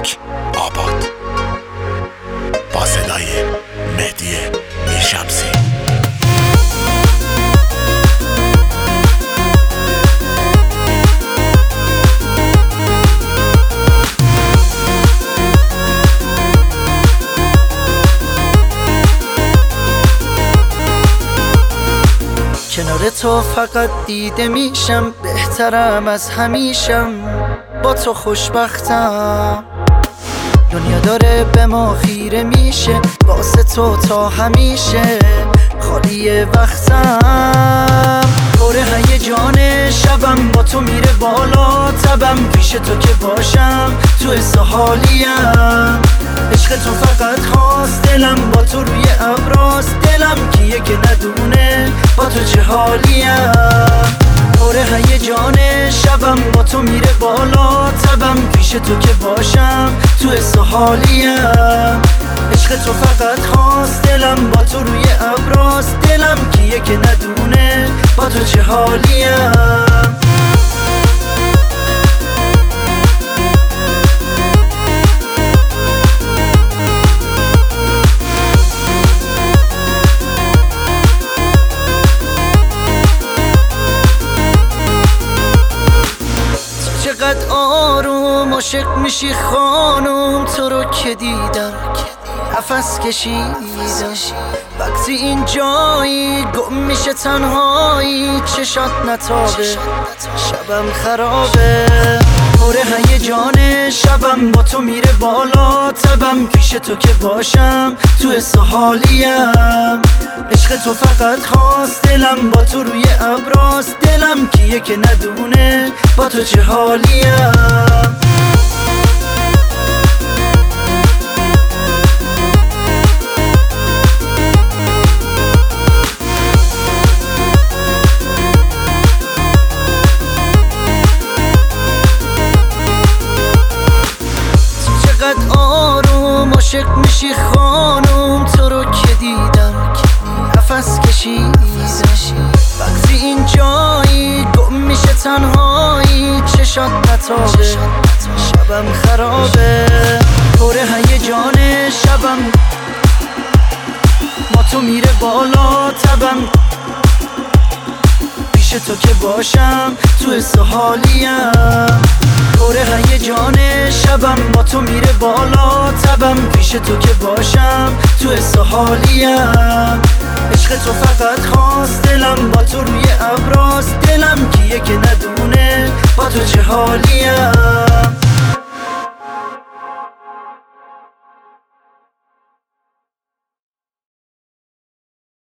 تک آباد با صدای مهدی میرشمسی. کنار تو فقط دیده میشم، بهترم از همیشم، با تو خوشبختم. دنیا داره به ما خیره میشه، واسه تو تا همیشه خالی وقتم. پر هیجان شبم با تو میره بالا، تبم پیش تو که باشم تو حس حالیم. عشق تو فقط خواست دلم، با تو روی ابراز دلم کیه که ندونه با تو چه حالیم. پر هیجان شبم با تو میره بالا، تبم پیش تو که باشم تو حس حالیم. عشق تو فقط خواست دلم، با تو روی ابراز دلم کیه که ندونه با تو چه حالیم. چقدر آروم عاشق میشی خانوم، تو رو که دیدم نفس کشیدم. وقتی این جایی گم میشه تنهایی، چشات نتابه شبم خرابه. پر هیجان شبم با تو میره بالا، تبم پیش تو که باشم تو حس حالیم. عشق تو فقط خواست دلم، با تو روی ابراز دلم کیه که ندونه با تو چه حالیم. آروم عاشق میشی خانوم، تو رو که دیدم نفس کشیدم. وقتی این جایی گم میشه تنهایی، چشات نتابه شبم خرابه. پر هیجان شبم با تو میره بالا، تبم پیش تو که باشم تو حس حالیم. پر هیجان شبم با تو میره بالا، تبم پیش تو که باشم تو حس حالیم. عشق تو فقط خواست دلم، با تو روی ابراز دلم کیه که ندونه با تو چه حالیم.